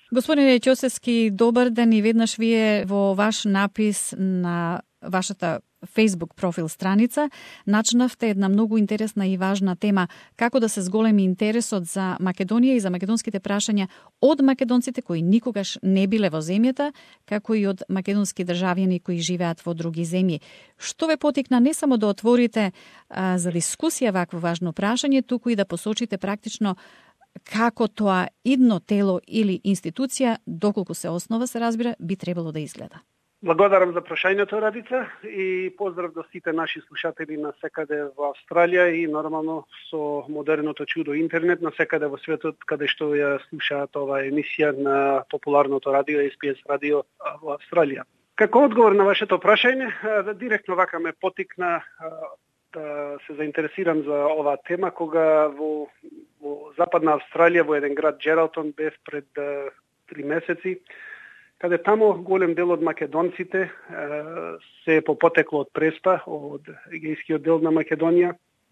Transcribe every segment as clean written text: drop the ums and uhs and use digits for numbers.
Господине Ќосевски, добар ден и веднаш вие во ваш напис на вашата Facebook профил страница начнавте една многу интересна и важна тема како да се зголеми интересот за Македонија и за македонските прашања од македонците кои никогаш не биле во земјата, како и од македонски државјани кои живеат во други земји. Што ве потикна не само да отворите за дискусија вакво важно прашање, туку и да посочите практично како тоа идно тело или институција, доколку се основа, се разбира, би требало да изгледа? Благодарам за прашањето, Радица, и поздрав до сите наши слушатели на секаде во Австралија и нормално со модерното чудо интернет на секаде во светот каде што ја слушаат оваа емисија на популарното радио SPS радио во Австралија. Како одговор на вашето прашање, директно вака ме потикна да се заинтересирам за оваа тема кога во Западна Австралија во еден град Джералтон бев пред 3 месеци, каде тамо голем дел од македонците се по потекло од Преспа, од егејскиот дел на Македонија,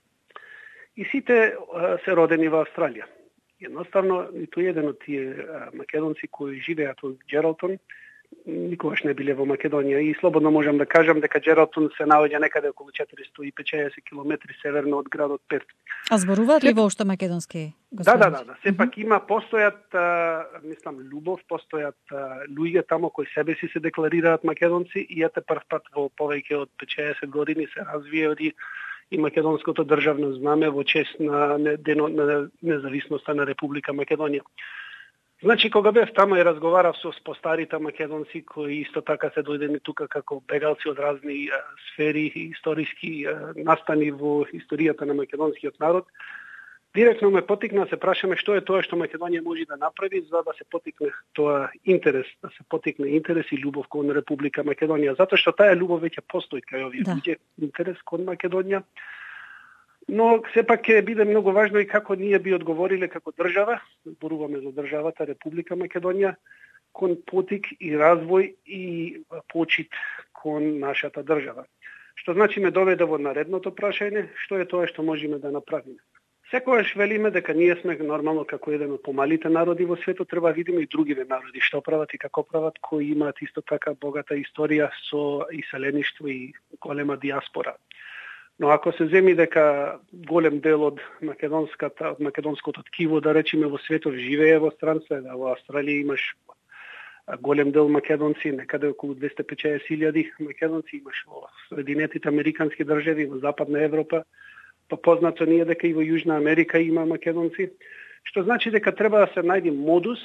и сите се родени во Австралија. Едноставно, ниту еден од тие македонци кои живеат во Джералтон никогаш не биле во Македонија и слободно можам да кажам дека Джералтон се наоѓа некаде околу 450 километри северно од градот Перт. А зборуваат ли воопшто македонски? Да. Сепак има постојат, мислам, љубов, постојат луѓе тамо кои себе си се декларираат македонци и ете прв пат во повеќе од 50 години се развија и македонското државно знаме во чест на денот на независноста на Република Македонија. Значи, кога бев тамо и разговарав со постарите македонци кои исто така се дојдени тука како бегалци од разни сфери и историски настани во историјата на македонскиот народ, директно ме потикна да се прашаме што е тоа што Македонија може да направи за да се потикне тоа интерес, да се потикне интерес и љубов кон Република Македонија, затоа што таа љубов веќе постои кај овие луѓе, интерес кон Македонија. Но сепак ќе биде многу важно и како ние би одговориле како држава, зборуваме за државата Република Македонија, кон потик и развој и почит кон нашата држава. Што значи ме доведе во наредното прашање, што е тоа што можеме да направиме. Секогаш велиме дека ние сме нормално како еден од помалите народи во светот, треба да видиме и другиве народи што прават и како прават, кои имаат исто така богата историја со иселеништво и голема диаспора. Но ако се земи дека голем дел од македонското ткиво, да речеме, во светот живее во странство, да во Австралија имаш голем дел македонци, некаде околу 250.000 македонци, имаш во Соединетите американски држави, во Западна Европа, па познато ние дека и во Јужна Америка има македонци, што значи дека треба да се најде модус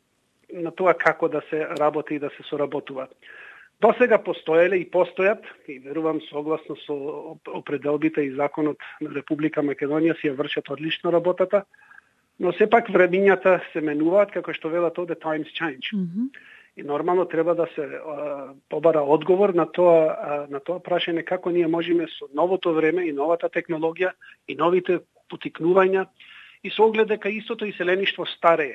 на тоа како да се работи и да се соработува. До сега постоеле и постојат, и верувам согласно со определбите и законот на Република Македонија си ја вршат одлично работата, но сепак времињата се менуваат, како што велат овде, times change. И нормално треба да се побара одговор на тоа прашање како ние можеме со новото време и новата технологија и новите потикнувања и со оглед дека истото иселеништво старее.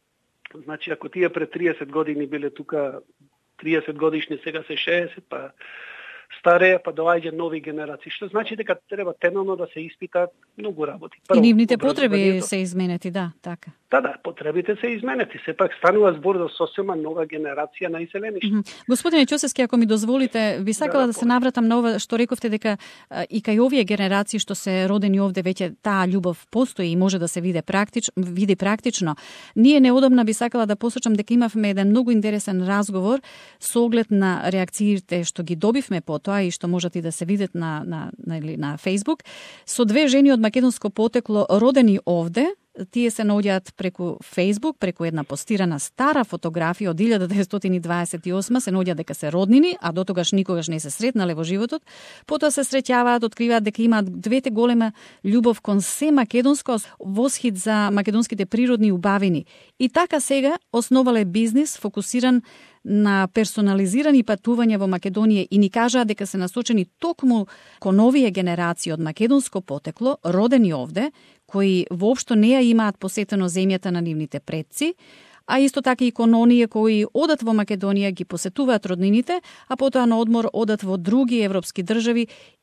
Значи, ако тие пред 30 години биле тука 30 годишни, сега се 60, па стареја, па доаѓа нови генерации. Што значи дека треба темелно да се испитаат многу работи. И нивните потреби се изменети, да, така. Да, потребите се изменети. Сепак станува збор за сосема нова генерација на иселеништво. Господине Ќосевски, ако ми дозволите, би сакала да се навратам на ова што рековте дека и кај овие генерации што се родени овде веќе таа љубов постои и може да се види практично. Ние неодамна би сакала да посочам дека имавме еден многу интересен разговор со оглед на реакциите што ги добивме потоа и што можат и да се видат на Facebook, со две жени од македонско потекло родени овде. Тие се наоѓаат преку Facebook, преку една постирана стара фотографија од 1928, се наоѓа дека се роднини, а дотогаш никогаш не се сретнале во животот. Потоа се среќаваат, откриваат дека имаат двете голема љубов кон се македонско, восхит за македонските природни убавини. И така сега основале бизнис фокусиран на персонализирани патувања во Македонија и ни кажаа дека се насочени токму кон овие генерации од македонско потекло, родени овде, кои воопшто не ја имаат посетено земјата на нивните предци, а исто така и кон оние кои одат во Македонија, ги посетуваат роднините, а потоа на одмор одат во други европски држави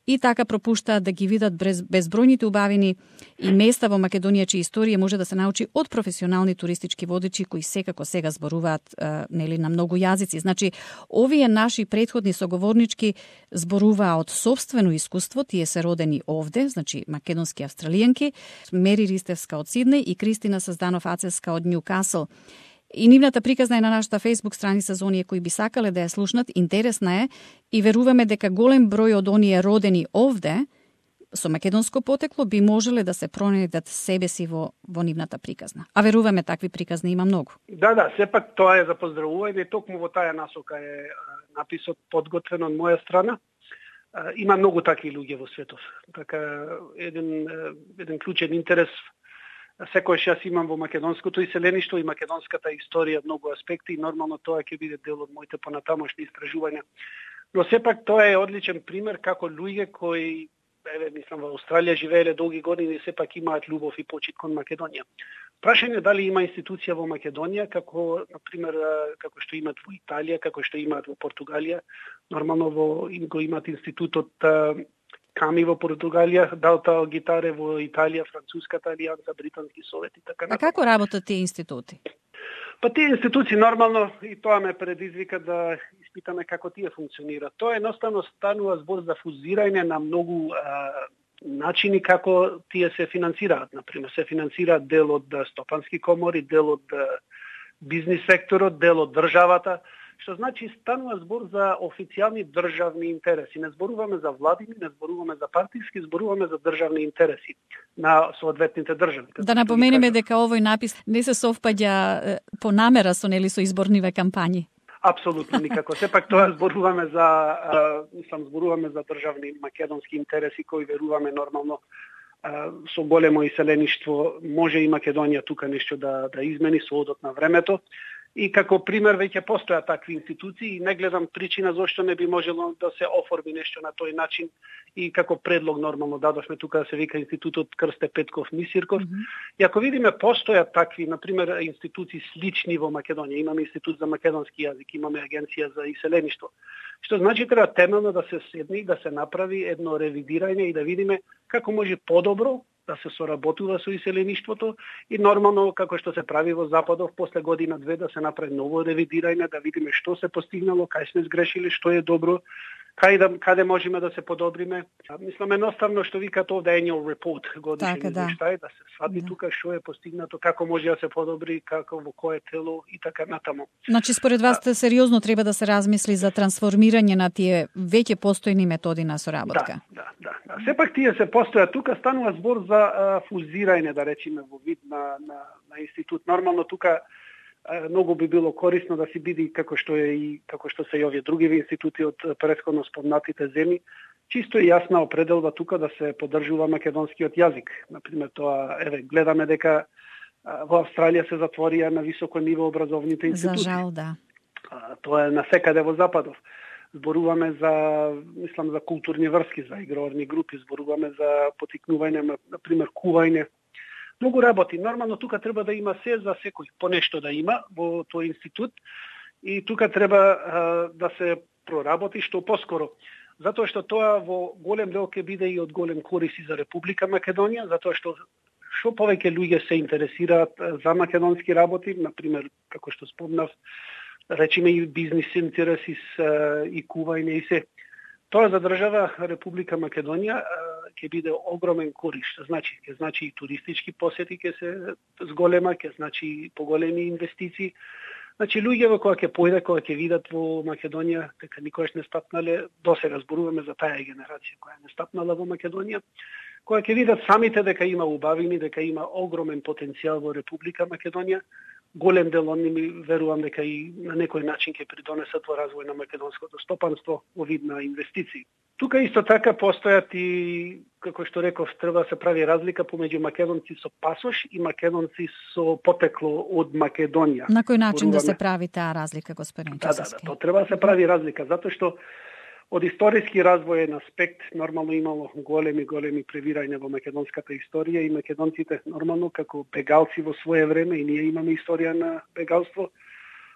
и така пропуштаат да ги видат безбројните убавини и места во Македонија чии историја може да се научи од професионални туристички водичи кои секако сега зборуваат на многу јазици. Значи, овие наши претходни соговорнички зборуваа од собствено искуство, тие се родени овде, значи македонски австралијанки, Мери Ристевска од Сиднеј и Кристина Сазданов-Ацевска од Њукасл. И нивната приказна е на нашата Facebook страница за оние кои би сакале да ја слушнат. Интересна е и веруваме дека голем број од оние родени овде со македонско потекло би можеле да се пронајдат себе си во нивната приказна. А веруваме такви приказни има многу. Да, сепак тоа е за поздравување, токму во таа насока е написот подготвен од моја страна. Има многу такви луѓе во светот. Така еден клучен интерес секојаш јас имам во македонското иселеништво и македонската историја многу аспекти и нормално тоа ќе биде дел од моите понатамошни истражувања. Но сепак тоа е одличен пример како луѓе кои мислам во Австралија живееле долги години и сепак имаат љубов и почит кон Македонија. Прашање дали има институција во Македонија како например како што имаат во Италија, како што имаат во Португалија, нормално го имаат институтот Ками во Португалија, Делта Гитаре во Италија, Француската алијанса, Британски совет и така натаму. А како работат тие институти? Тие институции нормално и тоа ме предизвика да испитаме како тие функционираат. Тоа едноставно станува збор за фузирање на многу начини како тие се финансираат. Например, се финансираат дел од стопански комори, дел од бизнис секторот, дел од државата, што значи станува збор за официјални државни интереси. Не зборуваме за владини, не зборуваме за партиски, зборуваме за државни интереси на соодветните држави. Да напоменеме дека овој напис не се совпаѓа по намера со изборниве кампањи. Апсолутно никако. Сепак тоа зборуваме за државни македонски интереси кои веруваме нормално со големо иселеништво може и Македонија тука нешто да измени со одот на времето. И како пример веќе постојат такви институции и не гледам причина зошто не би можело да се оформи нешто на тој начин и како предлог нормално дадовме тука да се вика Институтот Крсте Петков Мисирков. И ако видиме постојат такви, например, институции слични во Македонија, имаме Институт за македонски јазик, имаме Агенција за иселеништво. Што значи треба темелно да се седне и да се направи едно ревидирање и да видиме како може подобро да се соработува со иселеништвото и нормално како што се прави во Западов после година-две да се направи ново ревидирање, да видиме што се постигнало, кај сме сгрешиле, што е добро, каде можеме да се подобриме. Мислам едноставно што викаат овде annual report, годишен извештај, да се свати тука што е постигнато, како може да се подобри, како во кое тело и така натаму. Значи според вас сериозно треба да се размисли за трансформирање на тие веќе постојни методи на соработка. Да. Сепак тие се постојат тука, станува збор за фузирање, да речеме, во вид на институт. Нормално тука многу би било корисно да се биде како што се и овие други институти од претходно спомнатите земји, чисто и јасна определба тука да се поддржува македонскиот јазик. Например, тоа гледаме дека во Австралија се затворија на високо ниво образовните институции. За жал, да. Тоа е насекаде во Западов. Зборуваме за културни врски, за игрорни групи, зборуваме за потикнување, например, кување. Многу работи. Нормално тука треба да има се за секој, по нешто да има во тој институт и тука треба да се проработи што поскоро. Затоа што тоа во голем дел ќе биде и од голем корис за Република Македонија, затоа што повеќе луѓе се интересираат за македонски работи, например, како што спомнав, речиме и бизнис интереси и кување и се. Тоа за држава Република Македонија ќе биде огромен корис. Ќе значи и туристички посети ќе се зголема, ќе значи и поголеми инвестиции. Значи луѓе кога ќе појде, кога ќе видат во Македонија дека никогаш не стапнале, досега зборуваме за таа генерација која не стапнала во Македонија, кога ќе видат самите дека има убавини, дека има огромен потенцијал во Република Македонија, голем дел од нив верувам дека и на некој начин ќе придонесат во развој на македонското стопанство во вид на инвестиции. Тука исто така постојат и, како што реков, треба да се прави разлика помеѓу македонци со пасош и македонци со потекло од Македонија. На кој начин да се прави таа разлика, господин Чесовски? Да, тоа треба да се прави разлика, затоа што од историски развоен аспект нормално имало големи превирања во македонската историја и македонците нормално како бегалци во свое време и ние имаме историја на бегалство,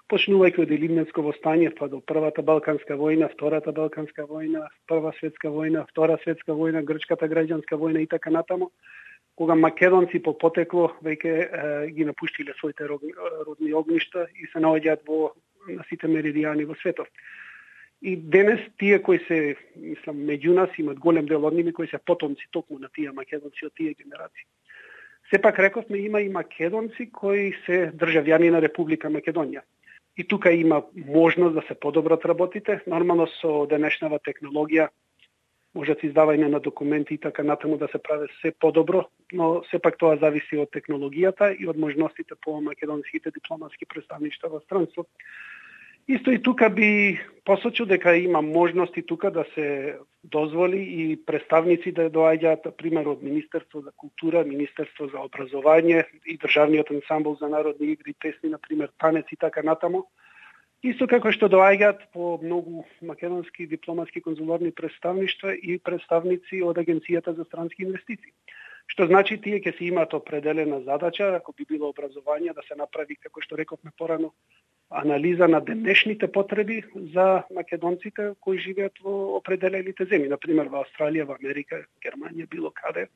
почнувајќи од Илимненско востање па до Првата Балканска војна, Втората Балканска војна, Прва светска војна, Втора светска војна, Грчката граѓанска војна и така натаму, кога македонци по потекло веќе ги напуштиле своите родни огништа и се наоѓаат на сите меридијани во светот. И денес тие кои се, мислам, меѓу нас имат голем дел од ними кои се потомци токму на тие македонци од тие генерации. Сепак рековме има и македонци кои се државјани на Република Македонија. И тука има можност да се подобрат работите. Нормално со денешнава технологија можат издавање на документи и така натаму да се прави се подобро, но сепак тоа зависи од технологијата и од можностите по македонските дипломатски представништва во странство. Исто и тука би посочил дека има можности тука да се дозволи и представници да доаѓаат, например, од Министерство за култура, Министерство за образование и Државниот ансамбл за народни игри и песни, например, танец и така натаму. Исто како што доаѓаат по многу македонски дипломатски конзуларни представништва и представници од Агенцијата за странски инвестиции. Што значи тие ќе си имаат определена задача, ако би било образование, да се направи, како што рековме порано, анализа на денешните потреби за македонците кои живеат во определените земји, например во Австралија, во Америка, Германија, било каде.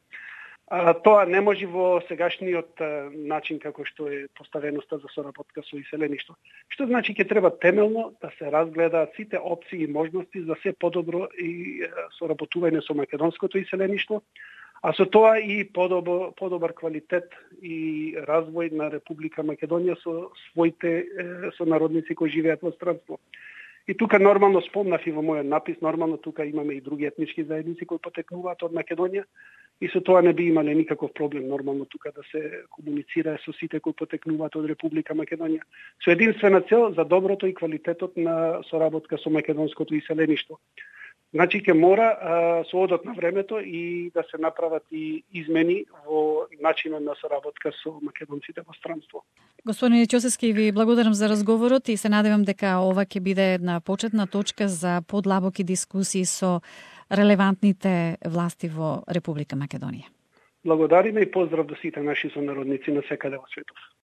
Тоа не може во сегашниот начин како што е поставеноста за соработка со иселеништво. Што значи ќе треба темелно да се разгледаат сите опции и можности за се подобро и соработување со македонското иселеништво, а со тоа и подобар квалитет и развој на Република Македонија со своите сонародници кои живеат во странство. И тука нормално спомнав и во мојот напис, нормално тука имаме и други етнички заедници кои потекнуваат од Македонија и со тоа не би имале никаков проблем нормално тука да се комуницира со сите кои потекнуваат од Република Македонија. Со единствена цел за доброто и квалитетот на соработка со македонското иселеништво. Значи ќе мора со одот на времето и да се направат и измени во начинот на соработка со македонците во странство. Господине Ќосевски, ви благодарам за разговорот и се надевам дека ова ќе биде една почетна точка за подлабоки дискусии со релевантните власти во Република Македонија. Благодариме и поздрав до сите наши сонародници на секаде во светот.